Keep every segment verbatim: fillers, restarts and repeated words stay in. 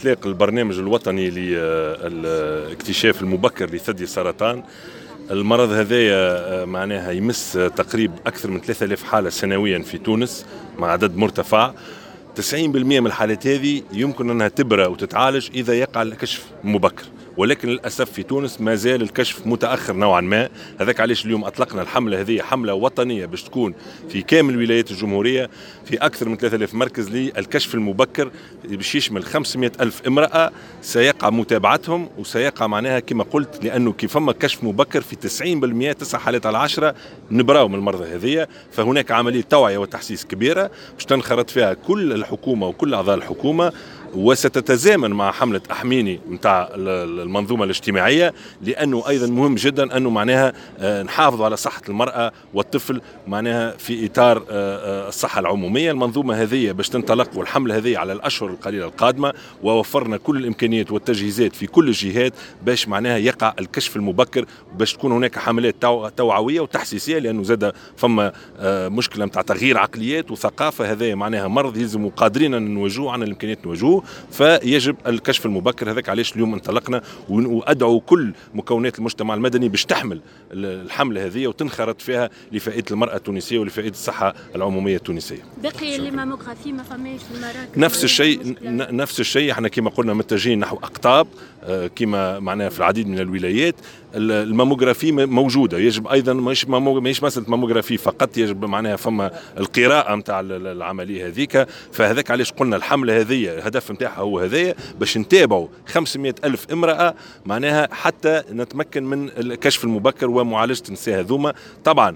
إطلاق البرنامج الوطني للاكتشاف المبكر لثدي السرطان. المرض هذايا معناها يمس تقريبا أكثر من ثلاثة آلاف حالة سنويا في تونس مع عدد مرتفع. تسعين بالمئة من الحالات هذه يمكن أنها تبرأ وتتعالج إذا يقع الكشف مبكر، ولكن للأسف في تونس ما زال الكشف متأخر نوعا ما. هذاك علاش اليوم أطلقنا الحملة هذه، حملة وطنية باش تكون في كامل ولايات الجمهورية في أكثر من ثلاثة آلاف مركز للكشف المبكر، باش يشمل خمسمئة ألف امرأة سيقع متابعتهم وسيقع معناها كما قلت، لأنه كيف فما كشف مبكر في تسعين بالمئة تسع حالات على عشرة نبراو من المرضى هذه. فهناك عملية توعية وتحسيس كبيرة باش تنخرط فيها كل الحكومة وكل أعضاء الحكومة، وستتزامن مع حملة أحميني متاع المنظومة الاجتماعية، لأنه أيضا مهم جدا أنه معناها نحافظ على صحة المرأة والطفل معناها في إطار الصحة العمومية. المنظومة هذه باش تنطلق والحملة هذه على الأشهر القليلة القادمة، ووفرنا كل الإمكانيات والتجهيزات في كل الجهات باش معناها يقع الكشف المبكر، باش تكون هناك حملات توعوية وتحسيسية، لأنه زاد فما مشكلة متاع تغيير عقليات وثقافة. هذا معناها مرض يلزم قادرين أن نواجهوه، عن الإمكانيات نواجهوه، فيجب الكشف المبكر. هذاك علاش اليوم انطلقنا، وأدعو كل مكونات المجتمع المدني باش تحمل الحملة هذه وتنخرط فيها لفائدة المرأة التونسية ولفائدة الصحة العمومية التونسية. باقي الماموغرافي ما فماش في المراكز؟ نفس الشيء، نفس الشيء. احنا كما قلنا متجهين نحو أقطاب كما معناها في العديد من الولايات. الماموغرافي موجودة، يجب أيضا مش مش مسألة ماموغرافي فقط، يجب معناها فما القراءة متاع العملية هذيك. فهذاك علاش قلنا الحملة هذه الهدف متاعها هو هذايا، باش نتابعوا خمسمئة ألف امرأة معناها حتى نتمكن من الكشف المبكر ومعالجة النساء هذوما. طبعا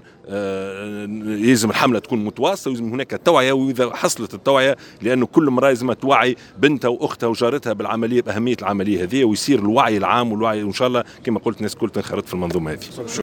يلزم الحملة تكون متواصلة، ويلزم هناك توعية، وإذا حصلت التوعية لأنه كل امرأة لازم توعي بنتها وأختها وجارتها بالعملية، بأهمية العملية هذه، ويصير الوعي العام والوعي، وإن شاء الله كما قلت الناس كل تنخرط في المنظومة هذه.